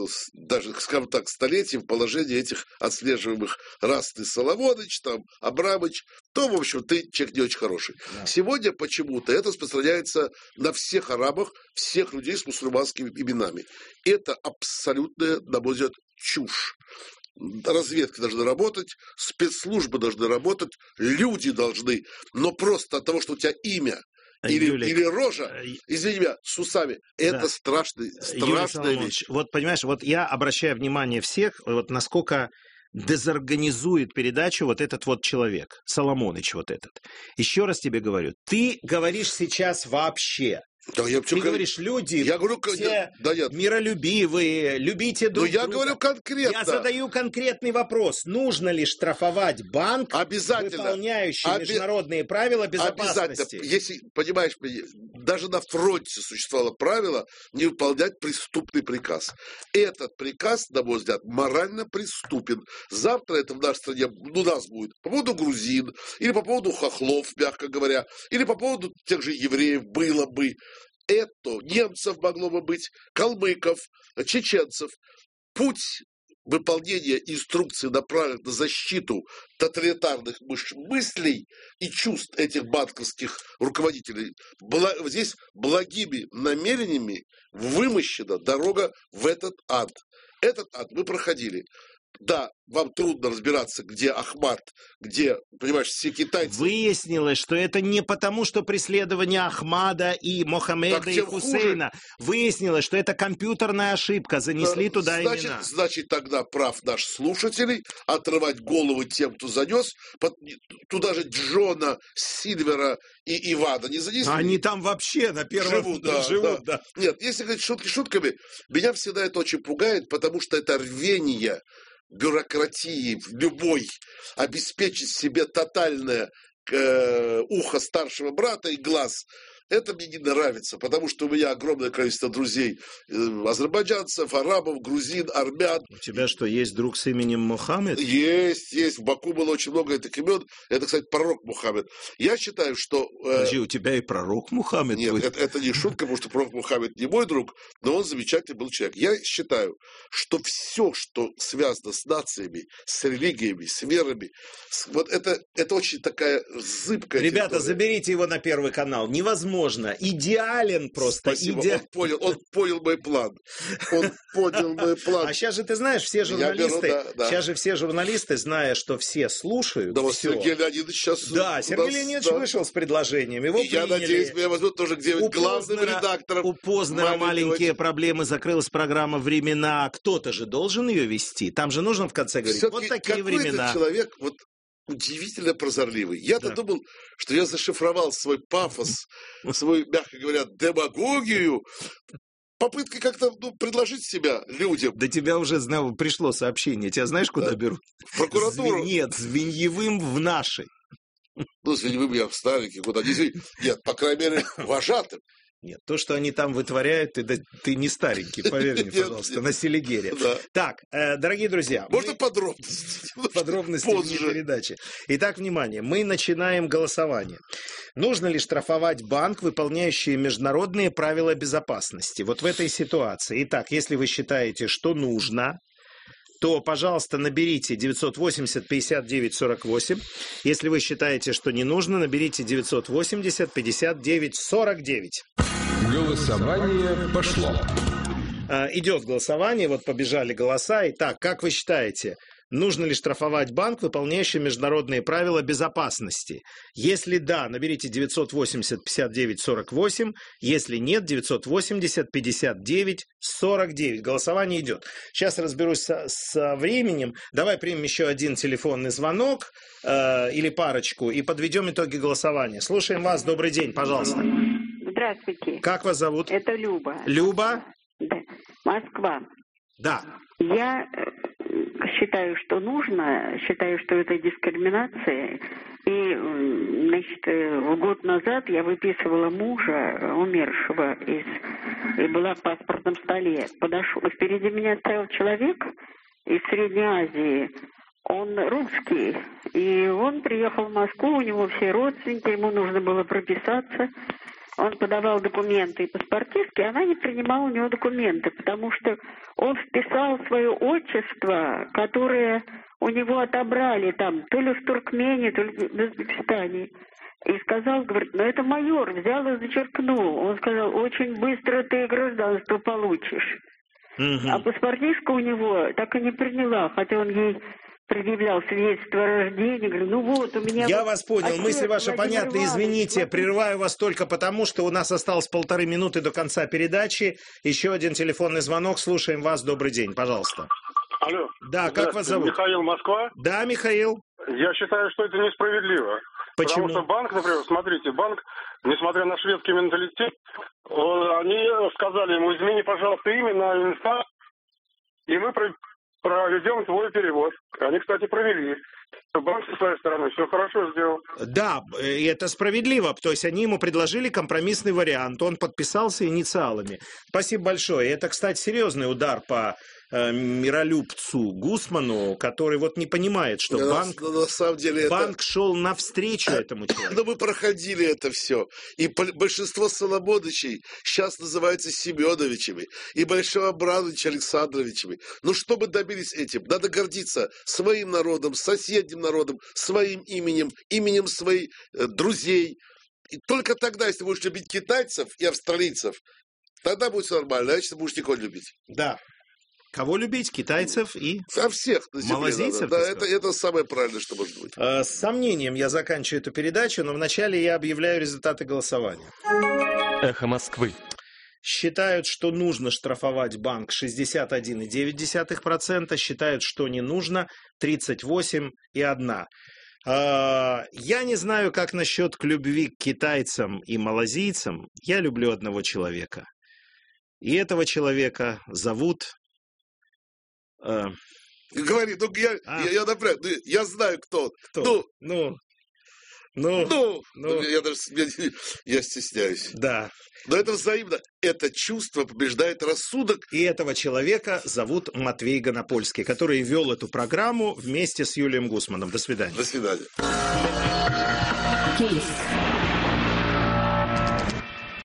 даже, скажем так, столетий в положении этих отслеживаемых. Раз ты Соломоныч, там, Абрамыч, то, в общем, ты человек не очень хороший. Да. Сегодня почему-то это распространяется на всех арабах, всех людей с мусульманскими именами. Это абсолютная, на мой взгляд, чушь. Разведки должны работать, спецслужбы должны работать, люди должны, но просто от того, что у тебя имя, Или, или рожа, извини меня, с усами. Это да. страшный, страшная вещь. Вот, понимаешь, вот я обращаю внимание всех, вот насколько дезорганизует передачу вот этот вот человек, Соломоныч вот этот. Еще раз тебе говорю, ты говоришь сейчас вообще... Да, я Ты говоришь, люди я говорю, все да, я... миролюбивые, любите друг друга. Но я друга. говорю конкретно. Я задаю конкретный вопрос. Нужно ли штрафовать банк, выполняющий Оби... международные правила безопасности? Обязательно. Если, понимаешь, даже на фронте существовало правило не выполнять преступный приказ. Этот приказ, на мой взгляд, морально преступен. Завтра это в нашей стране у нас будет по поводу грузин, или по поводу хохлов, мягко говоря, или по поводу тех же евреев было бы. Это немцев могло бы быть, калмыков, чеченцев. Путь выполнения инструкций, направленных на защиту тоталитарных мыслей и чувств этих банковских руководителей, здесь благими намерениями вымощена дорога в этот ад. Этот ад мы проходили. Да, вам трудно разбираться, где Ахмад, где, понимаешь, все китайцы. Выяснилось, что это не потому, что преследование Ахмада и Мохаммеда так, и Хусейна. Хуже. Выяснилось, что это компьютерная ошибка, занесли да, туда значит, имена. Значит, тогда прав наш слушатель отрывать головы тем, кто занес. Туда же Джона, Сильвера и Ивана не занесли. Они там вообще на первом живут. Да, живут да. Да. Нет, если говорить шутки шутками, меня всегда это очень пугает, потому что это рвение бюрократии в любой обеспечить себе тотальное э, ухо старшего брата и глаз. Это мне не нравится, потому что у меня огромное количество друзей э, азербайджанцев, арабов, грузин, армян. У тебя что, есть друг с именем Мухаммед? Есть, есть. В Баку было очень много этих имен. Это, кстати, пророк Мухаммед. Я считаю, что... Э... Подожди, у тебя и пророк Мухаммед? Нет, это, это не шутка, потому что пророк Мухаммед не мой друг, но он замечательный был человек. Я считаю, что все, что связано с нациями, с религиями, с верами, с... вот это, это очень такая зыбкая Ребята, территория. Заберите его на Первый канал. Невозможно. Идеален просто. Спасибо, Иде... он, понял, он понял мой план. Он понял мой план. А сейчас же, ты знаешь, все журналисты, беру, да, да. сейчас же все журналисты, зная, что все слушают, да, вот все. Сергей Леонидович сейчас... Да, Сергей нас, Леонидович да. вышел с предложением, его и приняли. Я надеюсь, меня возьмут тоже где-нибудь главным редактором. У Познера маленькие проблемы, закрылась программа «Времена». Кто-то же должен ее вести. Там же нужно в конце говорить, вот такие времена. Человек, вот удивительно прозорливый. Я-то да. думал, что я зашифровал свой пафос, свою, мягко говоря, демагогию, попыткой как-то ну, предложить себя людям. До тебя уже знал, пришло сообщение. Тебя знаешь, куда да. берут? В прокуратуру. Звен... Нет, Звеньевым в нашей. Ну, Звеньевым я в Старике, куда не Нет, по крайней мере, вожатым. Нет, то, что они там вытворяют, ты, да, ты не старенький, поверь мне, пожалуйста, на Селигере. Да. Так, э, дорогие друзья. Можно мы... подробности? Подробности в передаче. Итак, внимание, мы начинаем голосование. Нужно ли штрафовать банк, выполняющий международные правила безопасности? Вот в этой ситуации. Итак, если вы считаете, что нужно, то, пожалуйста, наберите девятьсот восемьдесят пятьдесят девять сорок восемь. Если вы считаете, что не нужно, наберите девятьсот восемьдесят пятьдесят девять сорок девять. Голосование пошло. Идет голосование, вот побежали голоса. Итак, как вы считаете, нужно ли штрафовать банк, выполняющий международные правила безопасности? Если да, наберите девятьсот восемьдесят пятьдесят девять сорок восемь. Если нет, девятьсот восемьдесят пятьдесят девять сорок девять. Голосование идет. Сейчас разберусь со, со временем. Давай примем еще один телефонный звонок э, или парочку и подведем итоги голосования. Слушаем вас. Добрый день, пожалуйста. Здравствуйте. Как вас зовут? Это Люба. Люба? Да. Москва. Да. Я считаю, что нужно, считаю, что это дискриминация. И, значит, год назад я выписывала мужа, умершего, из, и была в паспортном столе. Подошел, впереди меня стоял человек из Средней Азии. Он русский, и он приехал в Москву, у него все родственники, ему нужно было прописаться. Он подавал документы и паспортистки, она не принимала у него документы, потому что он вписал свое отчество, которое у него отобрали там, то ли в Туркмении, то ли в Узбекистане. И сказал, говорит, ну это майор, взял и зачеркнул. Он сказал, очень быстро ты гражданство получишь. Mm-hmm. А паспортистка у него так и не приняла, хотя он ей предъявлял свидетельство о рождении, говорю, ну вот у меня... Я вот вас понял, отец, мысли ваши Владимир понятны, Иванович, извините, вот... прерываю вас только потому, что у нас осталось полторы минуты до конца передачи. Еще один телефонный звонок, слушаем вас, добрый день, пожалуйста. Алло. Да, как вас зовут? Михаил, Москва. Да, Михаил. Я считаю, что это несправедливо. Почему? Потому что банк, например, смотрите, банк, несмотря на шведский менталитет, они сказали ему, измени, пожалуйста, имя на инстанцию, и мы проведем твой перевод. Они, кстати, провели. Банк со своей стороны все хорошо сделал. Да, и это справедливо. То есть они ему предложили компромиссный вариант. Он подписался инициалами. Спасибо большое. Это, кстати, серьезный удар по э, миролюбцу Гусману, который вот не понимает, что да, банк, на, на самом деле банк это... шел навстречу этому человеку. Но мы проходили это все. И большинство Соломоновичей сейчас называются Семеновичами. И Большого Абрамовича Александровичами. Но чтобы добились этим, надо гордиться своим народом, соседним народом, своим именем, именем своих э, друзей. И только тогда, если будешь любить китайцев и австралийцев, тогда будет все нормально, а если будешь никого любить. Да. Кого любить? Китайцев и... А всех. Малазийцев? Да, это, это самое правильное, что может быть. С сомнением я заканчиваю эту передачу, но вначале я объявляю результаты голосования. Эхо Москвы. Считают, что нужно штрафовать банк шестьдесят один и девять десятых процента, считают, что не нужно тридцать восемь и одна процента. Я не знаю, как насчет к любви к китайцам и малазийцам. Я люблю одного человека. И этого человека зовут... Э... Говори, ну я, а? я, я напряг, ну, я знаю, кто он. Кто? Ну, ну, ну, ну, ну. Я даже я, я стесняюсь. Да. Но это взаимно. Это чувство побеждает рассудок. И этого человека зовут Матвей Гонопольский, который вел эту программу вместе с Юлием Гусманом. До свидания. До свидания. Кейс.